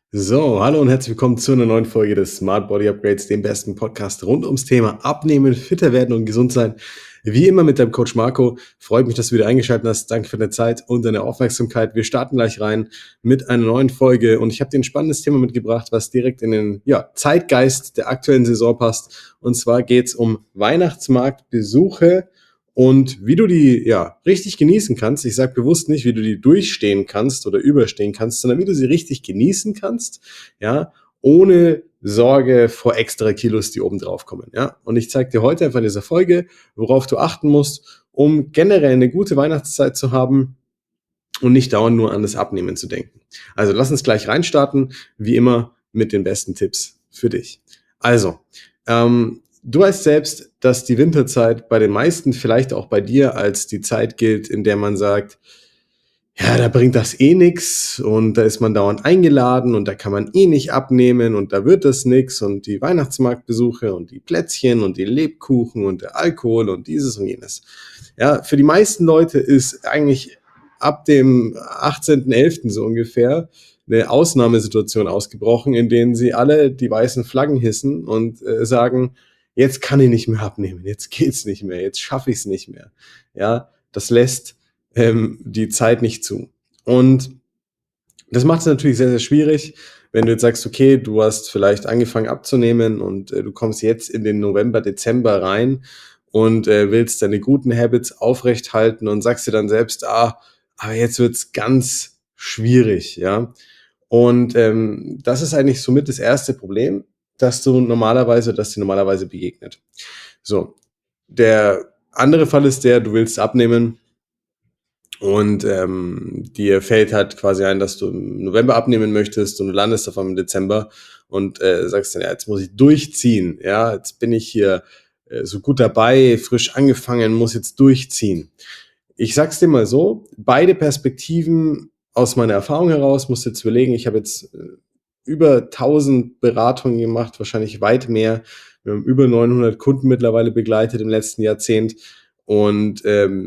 So, hallo und herzlich willkommen zu einer neuen Folge des Smart Body Upgrades, dem besten Podcast rund ums Thema Abnehmen, fitter werden und gesund sein. Wie immer mit deinem Coach Marco. Freut mich, dass du wieder eingeschaltet hast. Danke für deine Zeit und deine Aufmerksamkeit. Wir starten gleich rein mit einer neuen Folge und ich habe dir ein spannendes Thema mitgebracht, was direkt in den Zeitgeist der aktuellen Saison passt. Und zwar geht es um Weihnachtsmarktbesuche und wie du die richtig genießen kannst. Ich sage bewusst nicht, wie du die durchstehen kannst oder überstehen kannst, sondern wie du sie richtig genießen kannst, ja, ohne Sorge vor extra Kilos, die oben drauf kommen. Ja. Und ich zeige dir heute einfach in dieser Folge, worauf du achten musst, um generell eine gute Weihnachtszeit zu haben und nicht dauernd nur an das Abnehmen zu denken. Also lass uns gleich reinstarten, wie immer mit den besten Tipps für dich. Also, du weißt selbst, dass die Winterzeit bei den meisten, vielleicht auch bei dir, als die Zeit gilt, in der man sagt, ja, da bringt das eh nix und da ist man dauernd eingeladen und da kann man eh nicht abnehmen und da wird das nix und die Weihnachtsmarktbesuche und die Plätzchen und die Lebkuchen und der Alkohol und dieses und jenes. Ja, für die meisten Leute ist eigentlich ab dem 18.11. so ungefähr eine Ausnahmesituation ausgebrochen, in denen sie alle die weißen Flaggen hissen und sagen, jetzt kann ich nicht mehr abnehmen, jetzt geht's nicht mehr, jetzt schaffe ich es nicht mehr. Ja, das lässt die Zeit nicht zu. Und das macht es natürlich sehr, sehr schwierig, wenn du jetzt sagst, okay, du hast vielleicht angefangen abzunehmen und du kommst jetzt in den November, Dezember rein und willst deine guten Habits aufrechthalten und sagst dir dann selbst, aber jetzt wird's ganz schwierig, ja. Und das ist eigentlich somit das erste Problem, das dir normalerweise begegnet. So, der andere Fall ist der, du willst abnehmen und dir fällt halt quasi ein, dass du im November abnehmen möchtest und du landest auf einmal im Dezember und sagst dann, ja, jetzt muss ich durchziehen. Ja, jetzt bin ich hier so gut dabei, frisch angefangen, muss jetzt durchziehen. Ich sag's dir mal so, beide Perspektiven aus meiner Erfahrung heraus, musst du jetzt überlegen, ich habe jetzt über 1000 Beratungen gemacht, wahrscheinlich weit mehr. Wir haben über 900 Kunden mittlerweile begleitet im letzten Jahrzehnt und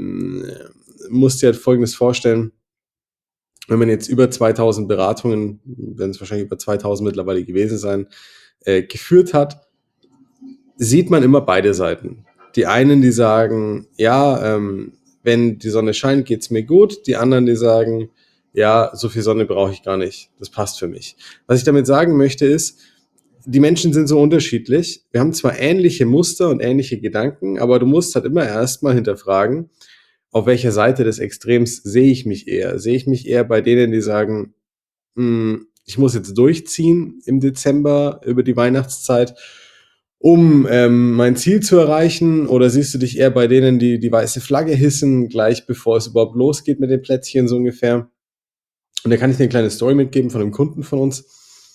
musst dir halt Folgendes vorstellen: Wenn man jetzt über 2000 Beratungen, werden es wahrscheinlich über 2000 mittlerweile gewesen sein, geführt hat, sieht man immer beide Seiten. Die einen, die sagen, ja, wenn die Sonne scheint, geht's mir gut. Die anderen, die sagen, ja, so viel Sonne brauche ich gar nicht. Das passt für mich. Was ich damit sagen möchte ist, die Menschen sind so unterschiedlich. Wir haben zwar ähnliche Muster und ähnliche Gedanken, aber du musst halt immer erstmal hinterfragen, auf welcher Seite des Extrems sehe ich mich eher? Sehe ich mich eher bei denen, die sagen, ich muss jetzt durchziehen im Dezember über die Weihnachtszeit, um mein Ziel zu erreichen? Oder siehst du dich eher bei denen, die die weiße Flagge hissen, gleich bevor es überhaupt losgeht mit den Plätzchen so ungefähr? Und da kann ich dir eine kleine Story mitgeben von einem Kunden von uns.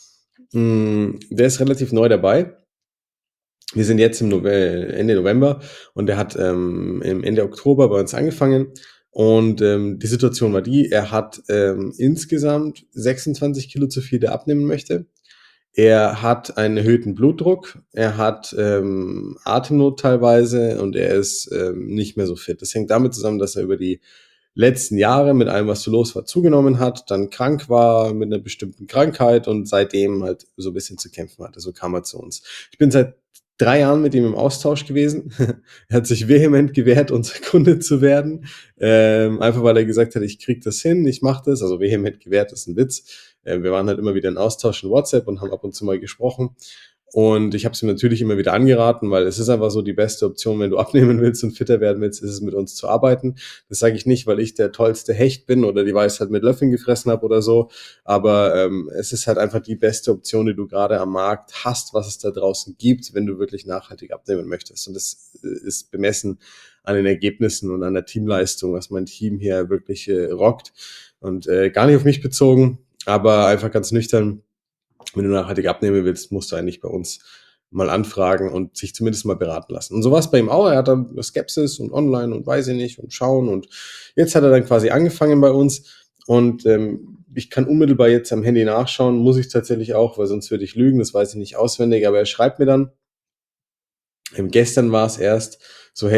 Der ist relativ neu dabei. Wir sind jetzt Ende November und der hat im Ende Oktober bei uns angefangen. Und die Situation war die, er hat insgesamt 26 Kilo zu viel, der abnehmen möchte. Er hat einen erhöhten Blutdruck, er hat Atemnot teilweise und er ist nicht mehr so fit. Das hängt damit zusammen, dass er über die letzten Jahre mit allem, was so los war, zugenommen hat, dann krank war mit einer bestimmten Krankheit und seitdem halt so ein bisschen zu kämpfen hatte. So kam er zu uns. Ich bin seit 3 Jahren mit ihm im Austausch gewesen. Er hat sich vehement gewehrt, unser Kunde zu werden. Einfach weil er gesagt hat, ich krieg das hin, ich mache das. Also vehement gewehrt ist ein Witz. Wir waren halt immer wieder in Austausch in WhatsApp und haben ab und zu mal gesprochen. Und ich habe es ihm natürlich immer wieder angeraten, weil es ist einfach so die beste Option, wenn du abnehmen willst und fitter werden willst, ist es mit uns zu arbeiten. Das sage ich nicht, weil ich der tollste Hecht bin oder die Weisheit mit Löffeln gefressen habe oder so, aber es ist halt einfach die beste Option, die du gerade am Markt hast, was es da draußen gibt, wenn du wirklich nachhaltig abnehmen möchtest. Und das ist bemessen an den Ergebnissen und an der Teamleistung, was mein Team hier wirklich rockt. Und gar nicht auf mich bezogen, aber einfach ganz nüchtern: Wenn du nachhaltig abnehmen willst, musst du eigentlich bei uns mal anfragen und sich zumindest mal beraten lassen. Und so war es bei ihm auch. Er hat dann Skepsis und online und weiß ich nicht und schauen. Und jetzt hat er dann quasi angefangen bei uns. Und ich kann unmittelbar jetzt am Handy nachschauen, muss ich tatsächlich auch, weil sonst würde ich lügen, das weiß ich nicht auswendig. Aber er schreibt mir dann, gestern war es erst so, hey,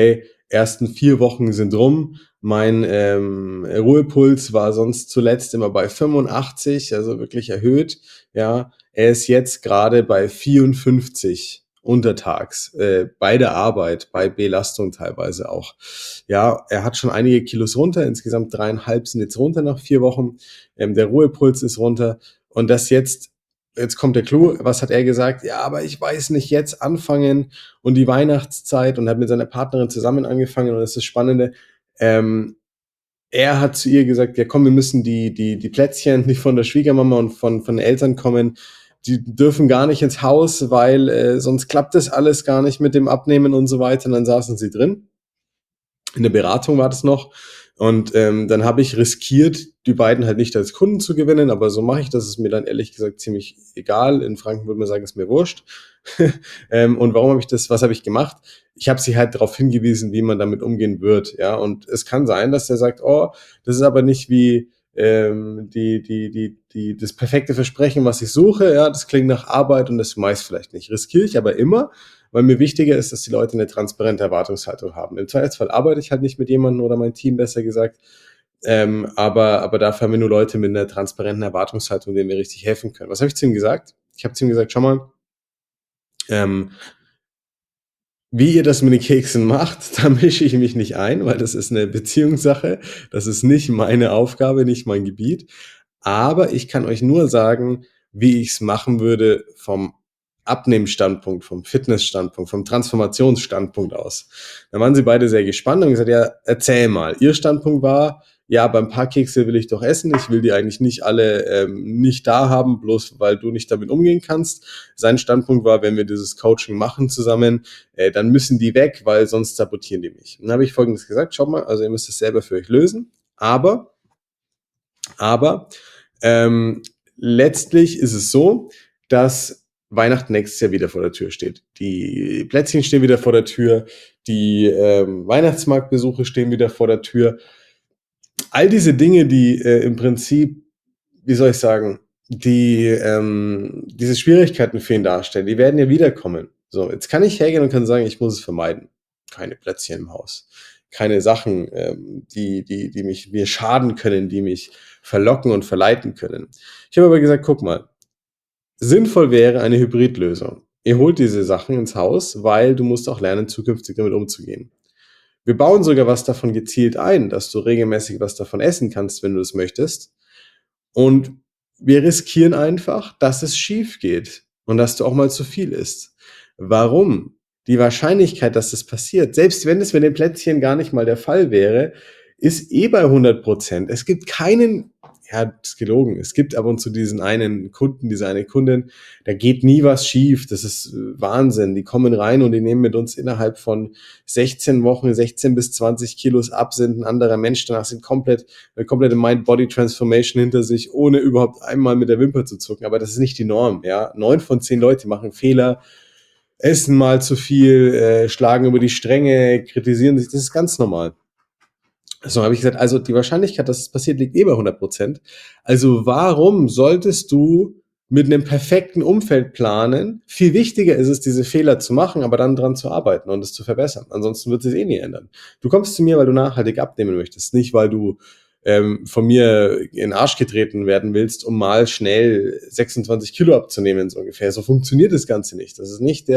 ersten 4 Wochen sind rum. Mein Ruhepuls war sonst zuletzt immer bei 85, also wirklich erhöht. Ja, er ist jetzt gerade bei 54 untertags, bei der Arbeit, bei Belastung teilweise auch. Ja, er hat schon einige Kilos runter, insgesamt 3,5 sind jetzt runter nach 4 Wochen. Der Ruhepuls ist runter und das jetzt kommt der Clou, was hat er gesagt? Ja, aber ich weiß nicht, jetzt anfangen und die Weihnachtszeit und hat mit seiner Partnerin zusammen angefangen und das ist das Spannende. Ähm, Er hat zu ihr gesagt, ja komm, wir müssen die Plätzchen nicht von der Schwiegermama und von den Eltern kommen, die dürfen gar nicht ins Haus, weil sonst klappt das alles gar nicht mit dem Abnehmen und so weiter. Und dann saßen sie drin. In der Beratung war das noch. Und dann habe ich riskiert, die beiden halt nicht als Kunden zu gewinnen, aber so mache ich das. Ist mir dann ehrlich gesagt ziemlich egal. In Franken würde man sagen, ist mir wurscht. Und warum habe ich das, was habe ich gemacht? Ich habe sie halt darauf hingewiesen, wie man damit umgehen wird. Ja, und es kann sein, dass der sagt, oh, das ist aber nicht wie das perfekte Versprechen, was ich suche. Ja, das klingt nach Arbeit und das meist vielleicht nicht. Riskiere ich aber immer, weil mir wichtiger ist, dass die Leute eine transparente Erwartungshaltung haben. Im Zweifelsfall arbeite ich halt nicht mit jemandem oder mein Team besser gesagt, aber dafür haben wir nur Leute mit einer transparenten Erwartungshaltung, denen wir richtig helfen können. Was habe ich zu ihm gesagt? Ich habe zu ihm gesagt, schau mal, ähm, wie ihr das mit den Keksen macht, da mische ich mich nicht ein, weil das ist eine Beziehungssache. Das ist nicht meine Aufgabe, nicht mein Gebiet. Aber ich kann euch nur sagen, wie ich es machen würde vom Abnehmensstandpunkt, vom Fitnessstandpunkt, vom Transformationsstandpunkt aus. Da waren sie beide sehr gespannt und gesagt, ja, erzähl mal. Ihr Standpunkt war, ja, beim paar Kekse will ich doch essen. Ich will die eigentlich nicht alle nicht da haben, bloß weil du nicht damit umgehen kannst. Sein Standpunkt war, wenn wir dieses Coaching machen zusammen, dann müssen die weg, weil sonst sabotieren die mich. Dann habe ich Folgendes gesagt, schaut mal, also ihr müsst es selber für euch lösen, aber ähm, letztlich ist es so, dass Weihnachten nächstes Jahr wieder vor der Tür steht. Die Plätzchen stehen wieder vor der Tür, die Weihnachtsmarktbesuche stehen wieder vor der Tür. All diese Dinge, die im Prinzip, wie soll ich sagen, diese Schwierigkeiten für ihn darstellen, die werden ja wiederkommen. So, jetzt kann ich hergehen und kann sagen, ich muss es vermeiden. Keine Plätzchen im Haus. Keine Sachen, die mir schaden können, die mich verlocken und verleiten können. Ich habe aber gesagt, guck mal, sinnvoll wäre eine Hybridlösung. Ihr holt diese Sachen ins Haus, weil du musst auch lernen, zukünftig damit umzugehen. Wir bauen sogar was davon gezielt ein, dass du regelmäßig was davon essen kannst, wenn du es möchtest. Und wir riskieren einfach, dass es schief geht und dass du auch mal zu viel isst. Warum? Die Wahrscheinlichkeit, dass das passiert, selbst wenn es mit den Plätzchen gar nicht mal der Fall wäre, ist eh bei 100%. Es gibt keinen, ja, das ist gelogen, es gibt ab und zu diesen einen Kunden, diese eine Kundin, da geht nie was schief, das ist Wahnsinn. Die kommen rein und die nehmen mit uns innerhalb von 16 Wochen 16 bis 20 Kilos ab, sind ein anderer Mensch, danach sind eine komplette Mind-Body-Transformation hinter sich, ohne überhaupt einmal mit der Wimper zu zucken. Aber das ist nicht die Norm. Ja, 9 von 10 Leute machen Fehler, essen mal zu viel, schlagen über die Stränge, kritisieren sich. Das ist ganz normal. So habe ich gesagt, also die Wahrscheinlichkeit, dass es passiert, liegt eh bei 100%. Also warum solltest du mit einem perfekten Umfeld planen? Viel wichtiger ist es, diese Fehler zu machen, aber dann dran zu arbeiten und es zu verbessern. Ansonsten wird es eh nie ändern. Du kommst zu mir, weil du nachhaltig abnehmen möchtest, nicht weil du von mir in den Arsch getreten werden willst, um mal schnell 26 Kilo abzunehmen, so ungefähr. So funktioniert das Ganze nicht. Das ist nicht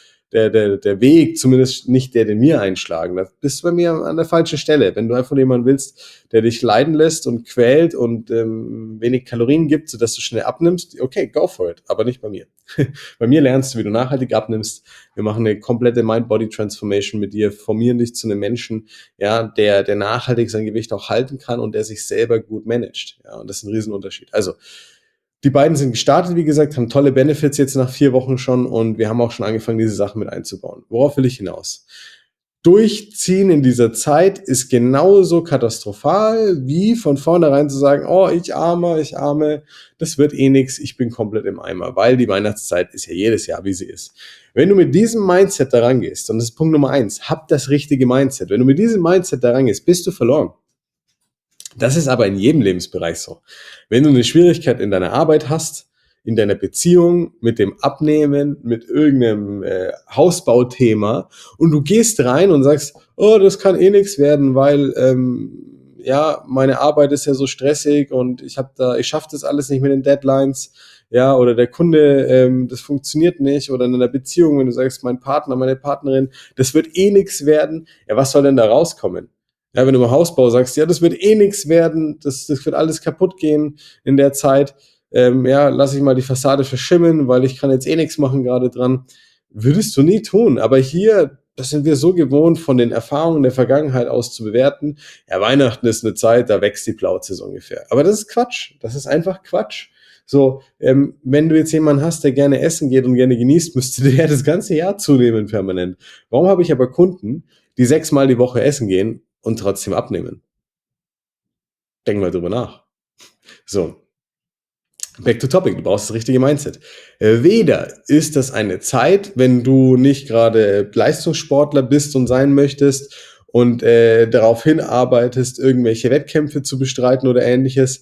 der Weg, zumindest nicht der, den wir einschlagen. Da bist du bei mir an der falschen Stelle. Wenn du einfach jemanden willst, der dich leiden lässt und quält und wenig Kalorien gibt, sodass du schnell abnimmst, okay, go for it, aber nicht bei mir. Bei mir lernst du, wie du nachhaltig abnimmst. Wir machen eine komplette Mind-Body-Transformation mit dir, formieren dich zu einem Menschen, ja, der nachhaltig sein Gewicht auch halten kann und der sich selber gut managt. Ja, und das ist ein Riesenunterschied. Also, die beiden sind gestartet, wie gesagt, haben tolle Benefits jetzt nach 4 Wochen schon und wir haben auch schon angefangen, diese Sachen mit einzubauen. Worauf will ich hinaus? Durchziehen in dieser Zeit ist genauso katastrophal, wie von vornherein zu sagen, oh, ich arme, das wird eh nix, ich bin komplett im Eimer, weil die Weihnachtszeit ist ja jedes Jahr, wie sie ist. Wenn du mit diesem Mindset daran gehst, und das ist Punkt Nummer 1, hab das richtige Mindset. Wenn du mit diesem Mindset daran gehst, bist du verloren. Das ist aber in jedem Lebensbereich so. Wenn du eine Schwierigkeit in deiner Arbeit hast, in deiner Beziehung, mit dem Abnehmen, mit irgendeinem Hausbauthema und du gehst rein und sagst, oh, das kann eh nichts werden, weil ja, meine Arbeit ist ja so stressig und ich schaffe das alles nicht mit den Deadlines, ja, oder der Kunde, das funktioniert nicht, oder in einer Beziehung, wenn du sagst, mein Partner, meine Partnerin, das wird eh nichts werden, ja, was soll denn da rauskommen? Ja, wenn du im Hausbau sagst, ja, das wird eh nichts werden, das wird alles kaputt gehen in der Zeit, ja, lass ich mal die Fassade verschimmeln, weil ich kann jetzt eh nichts machen gerade dran. Würdest du nie tun, aber hier, das sind wir so gewohnt, von den Erfahrungen der Vergangenheit aus zu bewerten. Ja, Weihnachten ist eine Zeit, da wächst die Plauze so ungefähr. Aber das ist Quatsch. Das ist einfach Quatsch. So, wenn du jetzt jemanden hast, der gerne essen geht und gerne genießt, müsste der ja das ganze Jahr zunehmen permanent. Warum habe ich aber Kunden, die 6-mal die Woche essen gehen und trotzdem abnehmen? Denk mal drüber nach. So, back to topic, du brauchst das richtige Mindset. Weder ist das eine Zeit, wenn du nicht gerade Leistungssportler bist und sein möchtest und darauf hinarbeitest, irgendwelche Wettkämpfe zu bestreiten oder ähnliches,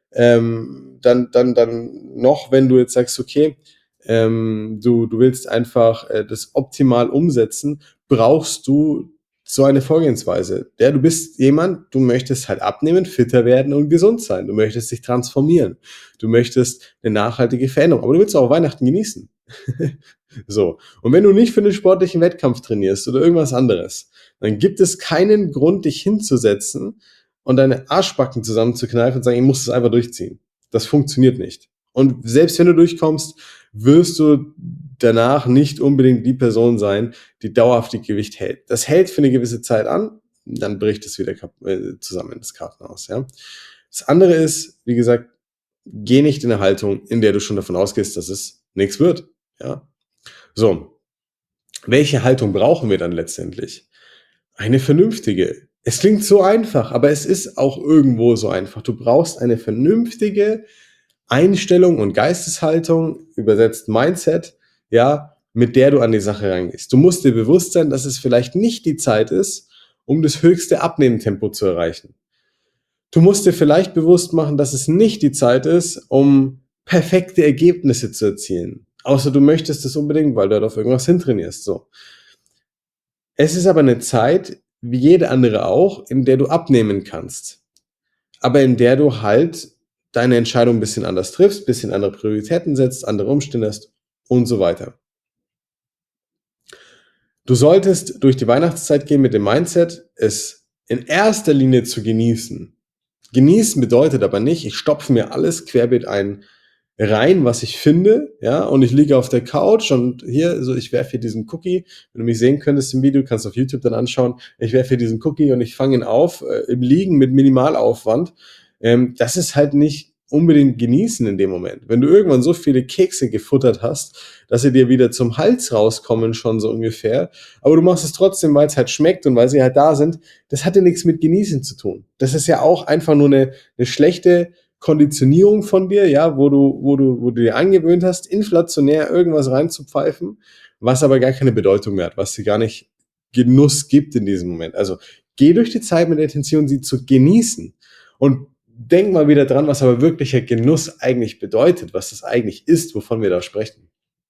dann noch, wenn du jetzt sagst, okay, du willst einfach das optimal umsetzen, brauchst du so eine Vorgehensweise. Ja, du bist jemand, du möchtest halt abnehmen, fitter werden und gesund sein. Du möchtest dich transformieren. Du möchtest eine nachhaltige Veränderung, aber du willst auch Weihnachten genießen. So. Und wenn du nicht für einen sportlichen Wettkampf trainierst oder irgendwas anderes, dann gibt es keinen Grund, dich hinzusetzen und deine Arschbacken zusammenzukneifen und sagen, ich muss das einfach durchziehen. Das funktioniert nicht. Und selbst wenn du durchkommst, wirst du danach nicht unbedingt die Person sein, die dauerhaft die Gewicht hält. Das hält für eine gewisse Zeit an, dann bricht es wieder zusammen, das Kartenhaus. Ja. Das andere ist, wie gesagt, geh nicht in eine Haltung, in der du schon davon ausgehst, dass es nichts wird. Ja. So, welche Haltung brauchen wir dann letztendlich? Eine vernünftige. Es klingt so einfach, aber es ist auch irgendwo so einfach. Du brauchst eine vernünftige Einstellung und Geisteshaltung, übersetzt Mindset, ja, mit der du an die Sache rangehst. Du musst dir bewusst sein, dass es vielleicht nicht die Zeit ist, um das höchste Abnehmtempo zu erreichen. Du musst dir vielleicht bewusst machen, dass es nicht die Zeit ist, um perfekte Ergebnisse zu erzielen. Außer du möchtest es unbedingt, weil du halt auf irgendwas hintrainierst. So. Es ist aber eine Zeit, wie jede andere auch, in der du abnehmen kannst. Aber in der du halt deine Entscheidung ein bisschen anders triffst, ein bisschen andere Prioritäten setzt, andere Umstände hast und so weiter. Du solltest durch die Weihnachtszeit gehen mit dem Mindset, es in erster Linie zu genießen. Genießen bedeutet aber nicht, ich stopfe mir alles querbeet rein, was ich finde, ja, und ich liege auf der Couch und hier, so ich werfe hier diesen Cookie, wenn du mich sehen könntest im Video, kannst du auf YouTube dann anschauen, ich werfe hier diesen Cookie und ich fange ihn auf, im Liegen mit Minimalaufwand. Das ist halt nicht unbedingt genießen in dem Moment. Wenn du irgendwann so viele Kekse gefuttert hast, dass sie dir wieder zum Hals rauskommen, schon so ungefähr, aber du machst es trotzdem, weil es halt schmeckt und weil sie halt da sind, das hat ja nichts mit genießen zu tun. Das ist ja auch einfach nur eine schlechte Konditionierung von dir, ja, wo du dir angewöhnt hast, inflationär irgendwas reinzupfeifen, was aber gar keine Bedeutung mehr hat, was dir gar nicht Genuss gibt in diesem Moment. Also geh durch die Zeit mit der Intention, sie zu genießen und denk mal wieder dran, was aber wirklicher Genuss eigentlich bedeutet, was das eigentlich ist, wovon wir da sprechen.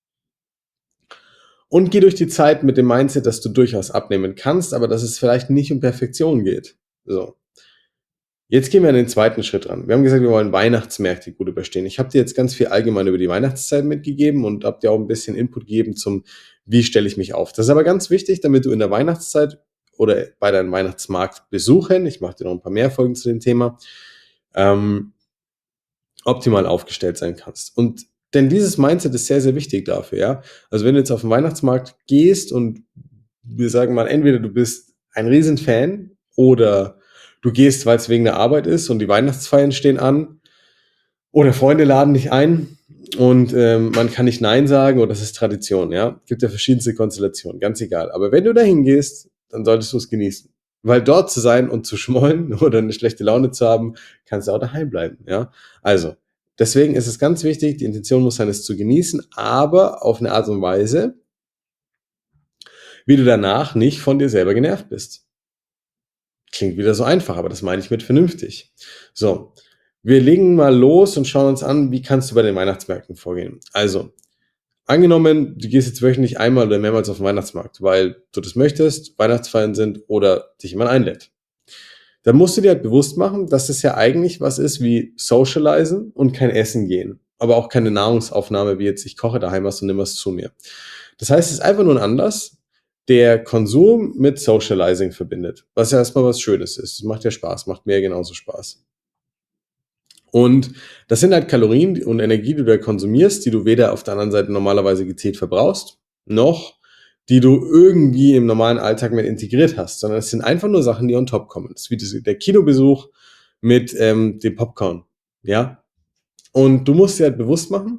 Und geh durch die Zeit mit dem Mindset, dass du durchaus abnehmen kannst, aber dass es vielleicht nicht um Perfektion geht. So. Jetzt gehen wir an den zweiten Schritt ran. Wir haben gesagt, wir wollen Weihnachtsmärkte gut überstehen. Ich habe dir jetzt ganz viel allgemein über die Weihnachtszeit mitgegeben und habe dir auch ein bisschen Input gegeben zum, wie stelle ich mich auf. Das ist aber ganz wichtig, damit du in der Weihnachtszeit oder bei deinen Weihnachtsmarktbesuchen, ich mache dir noch ein paar mehr Folgen zu dem Thema, ähm, optimal aufgestellt sein kannst. Und denn dieses Mindset ist sehr, sehr wichtig dafür, ja. Also wenn du jetzt auf den Weihnachtsmarkt gehst und wir sagen mal, entweder du bist ein Riesenfan oder du gehst, weil es wegen der Arbeit ist und die Weihnachtsfeiern stehen an oder Freunde laden dich ein und man kann nicht Nein sagen oder das ist Tradition, ja. Gibt ja verschiedenste Konstellationen, ganz egal. Aber wenn du dahin gehst, dann solltest du es genießen. Weil dort zu sein und zu schmollen oder eine schlechte Laune zu haben, kannst du auch daheim bleiben, ja. Also, deswegen ist es ganz wichtig, die Intention muss sein, es zu genießen, aber auf eine Art und Weise, wie du danach nicht von dir selber genervt bist. Klingt wieder so einfach, aber das meine ich mit vernünftig. So, Wir legen mal los und schauen uns an, wie kannst du bei den Weihnachtsmärkten vorgehen. Also, angenommen, du gehst jetzt wöchentlich einmal oder mehrmals auf den Weihnachtsmarkt, weil du das möchtest, Weihnachtsfeiern sind oder dich jemand einlädt. Dann musst du dir halt bewusst machen, dass das ja eigentlich was ist wie Socializen und kein Essen gehen. Aber auch keine Nahrungsaufnahme, wie jetzt ich koche daheim was und nimm was zu mir. Das heißt, es ist einfach nur ein Anlass, der Konsum mit Socializing verbindet. Was ja erstmal was Schönes ist. Es macht ja Spaß, macht mir genauso Spaß. Und das sind halt Kalorien und Energie, die du da konsumierst, die du weder auf der anderen Seite normalerweise gezielt verbrauchst, noch die du irgendwie im normalen Alltag mit integriert hast, sondern es sind einfach nur Sachen, die on top kommen. Das ist wie der Kinobesuch mit dem Popcorn, ja. Und du musst dir halt bewusst machen,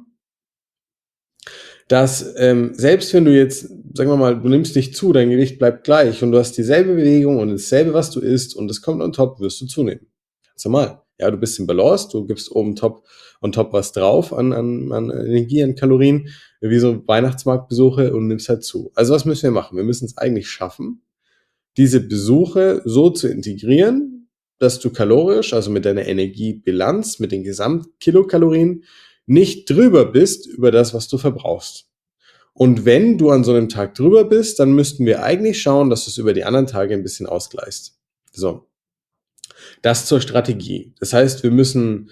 dass selbst wenn du jetzt, sagen wir mal, du nimmst nicht zu, dein Gewicht bleibt gleich und du hast dieselbe Bewegung und dasselbe, was du isst und es kommt on top, wirst du zunehmen. Ganz normal. Ja, du bist im Balance, du gibst oben on top was drauf an Energie, an Kalorien, wie so Weihnachtsmarktbesuche und nimmst halt zu. Also was müssen wir machen? Wir müssen es eigentlich schaffen, diese Besuche so zu integrieren, dass du kalorisch, also mit deiner Energiebilanz, mit den Gesamtkilokalorien, nicht drüber bist über das, was du verbrauchst. Und wenn du an so einem Tag drüber bist, dann müssten wir eigentlich schauen, dass du es über die anderen Tage ein bisschen ausgleichst. So, das zur Strategie. Das heißt, wir müssen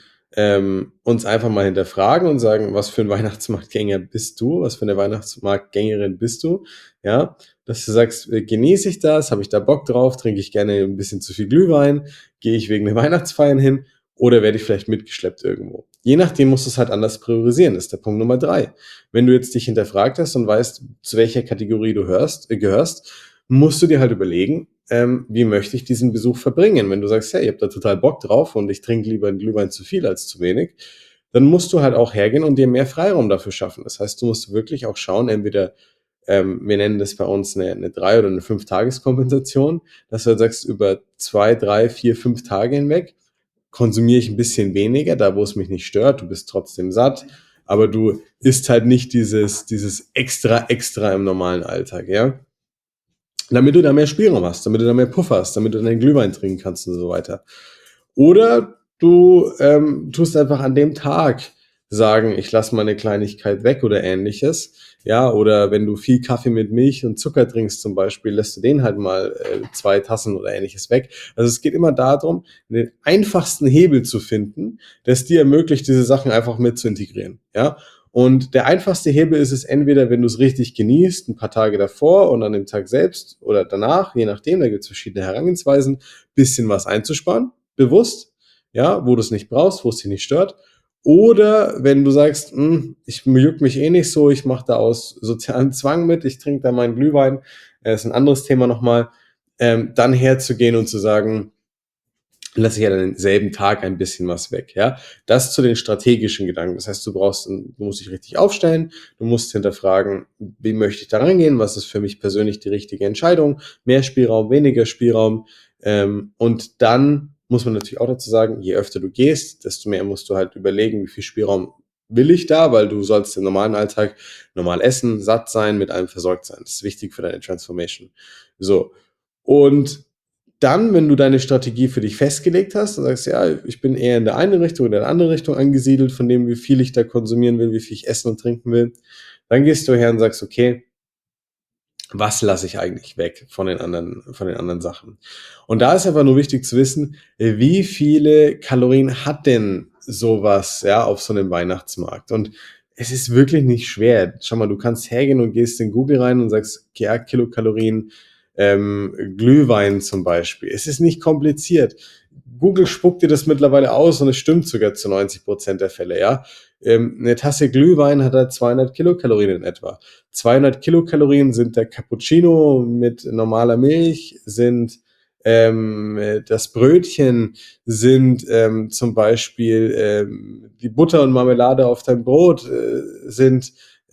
uns einfach mal hinterfragen und sagen, was für ein Weihnachtsmarktgänger bist du, was für eine Weihnachtsmarktgängerin bist du, ja, dass du sagst, genieße ich das, habe ich da Bock drauf, trinke ich gerne ein bisschen zu viel Glühwein, gehe ich wegen der Weihnachtsfeiern hin oder werde ich vielleicht mitgeschleppt irgendwo. Je nachdem musst du es halt anders priorisieren, das ist der Punkt Nummer 3. Wenn du jetzt dich hinterfragt hast und weißt, zu welcher Kategorie du gehörst, musst du dir halt überlegen, wie möchte ich diesen Besuch verbringen? Wenn du sagst, hey, ich habe da total Bock drauf und ich trinke lieber einen Glühwein zu viel als zu wenig, dann musst du halt auch hergehen und dir mehr Freiraum dafür schaffen. Das heißt, du musst wirklich auch schauen, entweder, wir nennen das bei uns eine 3 oder eine 5-Tages-Kompensation, dass du halt sagst, über 2, 3, 4, 5 Tage hinweg konsumiere ich ein bisschen weniger, da wo es mich nicht stört, du bist trotzdem satt, aber du isst halt nicht dieses extra im normalen Alltag, ja? Damit du da mehr Spielraum hast, damit du da mehr Puffer hast, damit du deinen Glühwein trinken kannst und so weiter. Oder du tust einfach an dem Tag sagen, ich lasse mal eine Kleinigkeit weg oder ähnliches. Ja, oder wenn du viel Kaffee mit Milch und Zucker trinkst zum Beispiel, lässt du den halt mal 2 Tassen oder ähnliches weg. Also es geht immer darum, den einfachsten Hebel zu finden, der es dir ermöglicht, diese Sachen einfach mit zu integrieren. Ja, und der einfachste Hebel ist es entweder, wenn du es richtig genießt, ein paar Tage davor und an dem Tag selbst oder danach, je nachdem, da gibt es verschiedene Herangehensweisen, bisschen was einzusparen, bewusst, ja, wo du es nicht brauchst, wo es dich nicht stört. Oder wenn du sagst, ich juckt mich eh nicht so, ich mache da aus sozialem Zwang mit, ich trinke da meinen Glühwein, ist ein anderes Thema nochmal, dann herzugehen und zu sagen, lasse ich ja dann denselben Tag ein bisschen was weg, ja. Das zu den strategischen Gedanken. Das heißt, du musst dich richtig aufstellen, du musst hinterfragen, wie möchte ich da rangehen, was ist für mich persönlich die richtige Entscheidung, mehr Spielraum, weniger Spielraum, und dann muss man natürlich auch dazu sagen, je öfter du gehst, desto mehr musst du halt überlegen, wie viel Spielraum will ich da, weil du sollst im normalen Alltag normal essen, satt sein, mit allem versorgt sein. Das ist wichtig für deine Transformation. So. Und dann, wenn du deine Strategie für dich festgelegt hast und sagst, ja, ich bin eher in der einen Richtung oder in der anderen Richtung angesiedelt, von dem, wie viel ich da konsumieren will, wie viel ich essen und trinken will, dann gehst du her und sagst, okay, was lasse ich eigentlich weg von den anderen Sachen? Und da ist einfach nur wichtig zu wissen, wie viele Kalorien hat denn sowas, ja, auf so einem Weihnachtsmarkt? Und es ist wirklich nicht schwer. Schau mal, du kannst hergehen und gehst in Google rein und sagst, ja, Kilokalorien, Glühwein zum Beispiel. Es ist nicht kompliziert. Google spuckt dir das mittlerweile aus und es stimmt sogar zu 90% der Fälle, ja. Eine Tasse Glühwein hat halt 200 Kilokalorien in etwa. 200 Kilokalorien sind der Cappuccino mit normaler Milch, sind das Brötchen, sind zum Beispiel die Butter und Marmelade auf deinem Brot, sind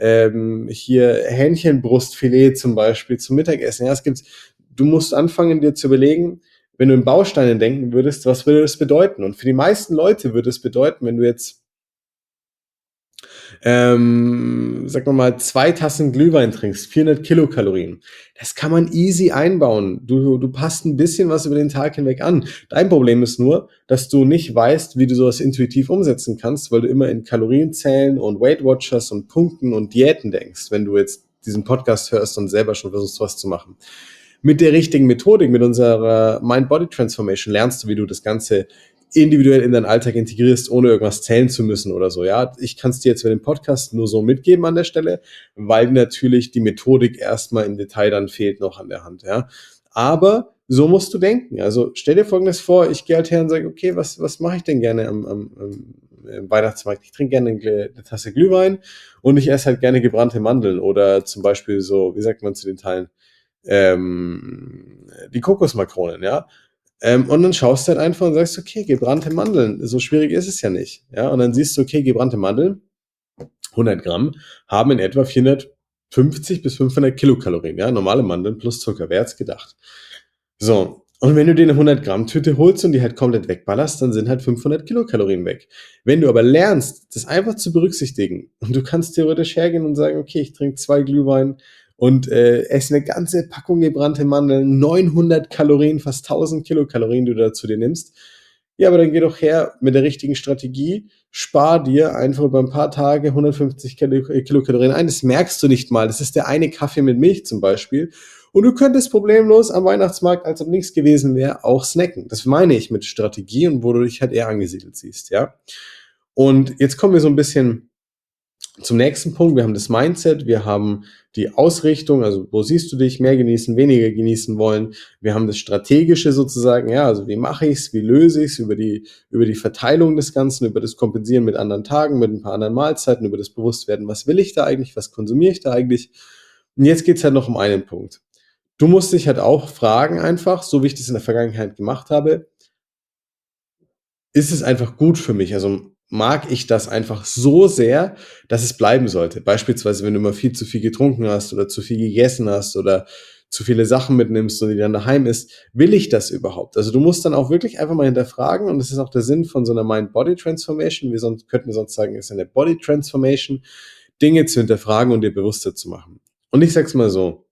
hier Hähnchenbrustfilet zum Beispiel zum Mittagessen. Ja, du musst anfangen, dir zu überlegen, wenn du in Bausteinen denken würdest, was würde das bedeuten? Und für die meisten Leute würde es bedeuten, wenn du jetzt sagen wir mal, 2 Tassen Glühwein trinkst, 400 Kilokalorien. Das kann man easy einbauen. Du passt ein bisschen was über den Tag hinweg an. Dein Problem ist nur, dass du nicht weißt, wie du sowas intuitiv umsetzen kannst, weil du immer in Kalorienzählen und Weight Watchers und Punkten und Diäten denkst, wenn du jetzt diesen Podcast hörst und selber schon versuchst, was zu machen. Mit der richtigen Methodik, mit unserer Mind-Body-Transformation lernst du, wie du das Ganze individuell in deinen Alltag integrierst, ohne irgendwas zählen zu müssen oder so. Ja, ich kann es dir jetzt für den Podcast nur so mitgeben an der Stelle, weil natürlich die Methodik erstmal im Detail dann fehlt noch an der Hand. Ja, aber so musst du denken. Also stell dir Folgendes vor, ich gehe halt her und sage, okay, was mache ich denn gerne im Weihnachtsmarkt? Ich trinke gerne eine Tasse Glühwein und ich esse halt gerne gebrannte Mandeln oder zum Beispiel so, wie sagt man zu den Teilen, die Kokosmakronen, ja. Und dann schaust du halt einfach und sagst, okay, gebrannte Mandeln, so schwierig ist es ja nicht. Ja, und dann siehst du, okay, gebrannte Mandeln, 100 Gramm, haben in etwa 450 bis 500 Kilokalorien. Ja, normale Mandeln plus Zucker, wer hat's gedacht? So, und wenn du dir eine 100 Gramm Tüte holst und die halt komplett wegballerst, dann sind halt 500 Kilokalorien weg. Wenn du aber lernst, das einfach zu berücksichtigen und du kannst theoretisch hergehen und sagen, okay, ich trinke 2 Glühwein und esse eine ganze Packung gebrannte Mandeln, 900 Kalorien, fast 1000 Kilokalorien, die du dazu dir nimmst. Ja, aber dann geh doch her mit der richtigen Strategie, spar dir einfach über ein paar Tage 150 Kilokalorien ein. Das merkst du nicht mal. Das ist der eine Kaffee mit Milch zum Beispiel. Und du könntest problemlos am Weihnachtsmarkt, als ob nichts gewesen wäre, auch snacken. Das meine ich mit Strategie und wo du dich halt eher angesiedelt siehst, ja. Und jetzt kommen wir so ein bisschen zum nächsten Punkt. Wir haben das Mindset, wir haben die Ausrichtung, also wo siehst du dich, mehr genießen, weniger genießen wollen. Wir haben das Strategische sozusagen, ja, also wie mache ich es, wie löse ich es, über die Verteilung des Ganzen, über das Kompensieren mit anderen Tagen, mit ein paar anderen Mahlzeiten, über das Bewusstwerden, was will ich da eigentlich, was konsumiere ich da eigentlich. Und jetzt geht's halt noch um einen Punkt. Du musst dich halt auch fragen einfach, so wie ich das in der Vergangenheit gemacht habe, ist es einfach gut für mich? Also mag ich das einfach so sehr, dass es bleiben sollte? Beispielsweise, wenn du immer viel zu viel getrunken hast oder zu viel gegessen hast oder zu viele Sachen mitnimmst und die dann daheim isst, will ich das überhaupt? Also du musst dann auch wirklich einfach mal hinterfragen und das ist auch der Sinn von so einer Mind-Body-Transformation. Könnten wir sonst sagen, ist eine Body-Transformation, Dinge zu hinterfragen und dir bewusster zu machen. Und ich sag's mal so,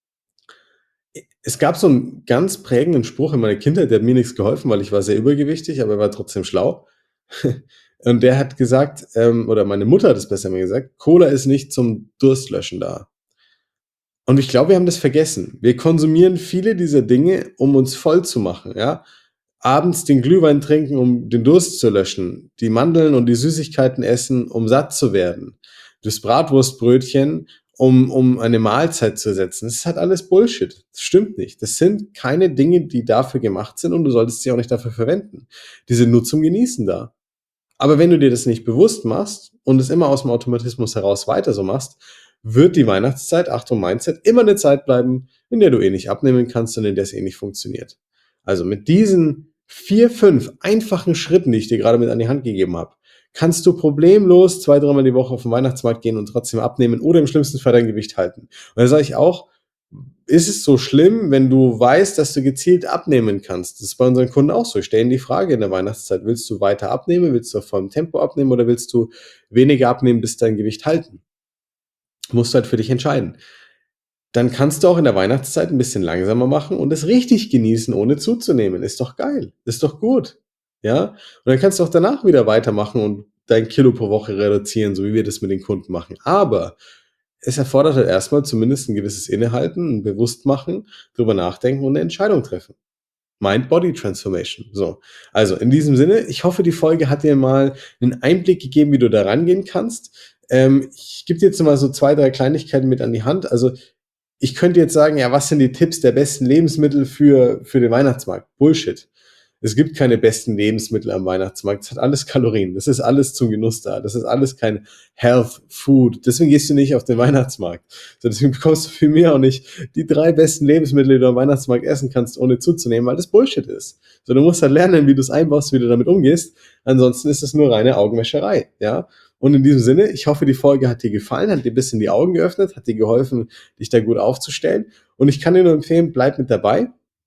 es gab so einen ganz prägenden Spruch in meiner Kindheit, der hat mir nichts geholfen, weil ich war sehr übergewichtig, aber er war trotzdem schlau. Und der hat gesagt, oder meine Mutter hat es besser mir gesagt, Cola ist nicht zum Durstlöschen da. Und ich glaube, wir haben das vergessen. Wir konsumieren viele dieser Dinge, um uns voll zu machen, ja. Abends den Glühwein trinken, um den Durst zu löschen. Die Mandeln und die Süßigkeiten essen, um satt zu werden. Das Bratwurstbrötchen, um eine Mahlzeit zu ersetzen. Das ist halt alles Bullshit. Das stimmt nicht. Das sind keine Dinge, die dafür gemacht sind und du solltest sie auch nicht dafür verwenden. Die sind nur zum Genießen da. Aber wenn du dir das nicht bewusst machst und es immer aus dem Automatismus heraus weiter so machst, wird die Weihnachtszeit, Achtung Mindset, immer eine Zeit bleiben, in der du eh nicht abnehmen kannst und in der es eh nicht funktioniert. Also mit diesen 4, 5 einfachen Schritten, die ich dir gerade mit an die Hand gegeben habe, kannst du problemlos 2, 3 Mal die Woche auf den Weihnachtsmarkt gehen und trotzdem abnehmen oder im schlimmsten Fall dein Gewicht halten. Und da sage ich auch, ist es so schlimm, wenn du weißt, dass du gezielt abnehmen kannst? Das ist bei unseren Kunden auch so. Ich stelle ihnen die Frage in der Weihnachtszeit, willst du weiter abnehmen, willst du auf vollem Tempo abnehmen oder willst du weniger abnehmen, bis dein Gewicht halten? Musst du halt für dich entscheiden. Dann kannst du auch in der Weihnachtszeit ein bisschen langsamer machen und es richtig genießen, ohne zuzunehmen. Ist doch geil. Ist doch gut. Ja? Und dann kannst du auch danach wieder weitermachen und dein Kilo pro Woche reduzieren, so wie wir das mit den Kunden machen. Aber es erfordert halt erstmal zumindest ein gewisses Innehalten, ein Bewusstmachen, drüber nachdenken und eine Entscheidung treffen. Mind-Body-Transformation. So. Also in diesem Sinne, ich hoffe, die Folge hat dir mal einen Einblick gegeben, wie du da rangehen kannst. Ich gebe dir jetzt mal so 2, 3 Kleinigkeiten mit an die Hand. Also ich könnte jetzt sagen, ja, was sind die Tipps der besten Lebensmittel für den Weihnachtsmarkt? Bullshit. Es gibt keine besten Lebensmittel am Weihnachtsmarkt. Es hat alles Kalorien. Das ist alles zum Genuss da. Das ist alles kein Health Food. Deswegen gehst du nicht auf den Weihnachtsmarkt. So, deswegen bekommst du für mich auch nicht die 3 besten Lebensmittel, die du am Weihnachtsmarkt essen kannst, ohne zuzunehmen, weil das Bullshit ist. So, du musst halt lernen, wie du es einbaust, wie du damit umgehst. Ansonsten ist es nur reine Augenwäscherei. Ja. Und in diesem Sinne, ich hoffe, die Folge hat dir gefallen, hat dir ein bisschen die Augen geöffnet, hat dir geholfen, dich da gut aufzustellen. Und ich kann dir nur empfehlen, bleib mit dabei.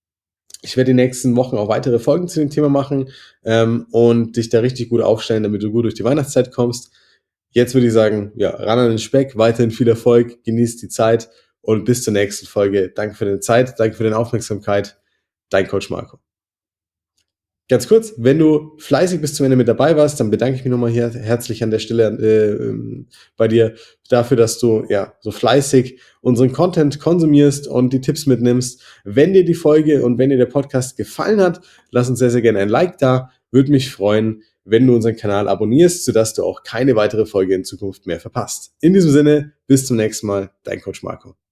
Ich werde die nächsten Wochen auch weitere Folgen zu dem Thema machen und dich da richtig gut aufstellen, damit du gut durch die Weihnachtszeit kommst. Jetzt würde ich sagen, ja, ran an den Speck, weiterhin viel Erfolg, genießt die Zeit und bis zur nächsten Folge. Danke für deine Zeit, danke für deine Aufmerksamkeit. Dein Coach Marco. Ganz kurz, wenn du fleißig bis zum Ende mit dabei warst, dann bedanke ich mich nochmal hier herzlich an der Stelle bei dir dafür, dass du ja so fleißig unseren Content konsumierst und die Tipps mitnimmst. Wenn dir die Folge und wenn dir der Podcast gefallen hat, lass uns sehr, sehr gerne ein Like da. Würde mich freuen, wenn du unseren Kanal abonnierst, sodass du auch keine weitere Folge in Zukunft mehr verpasst. In diesem Sinne, bis zum nächsten Mal, dein Coach Marco.